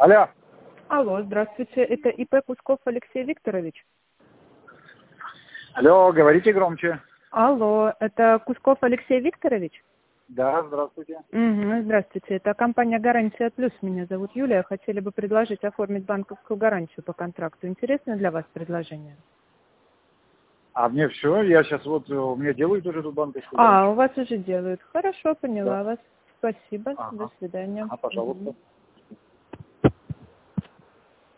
Алло. Алло, здравствуйте. Это ИП Кусков Алексей Викторович. Алло, говорите громче. Алло, это Кусков Алексей Викторович? Да, здравствуйте. Здравствуйте. Это компания «Гарантия Плюс». Меня зовут Юлия. Хотели бы предложить оформить банковскую гарантию по контракту. Интересно для вас предложение? А мне все, я сейчас вот, у меня делают уже тут банковскую гарантию. У вас уже делают. Хорошо, поняла Да. вас. Спасибо. До Ага. свидания. Ага, пожалуйста.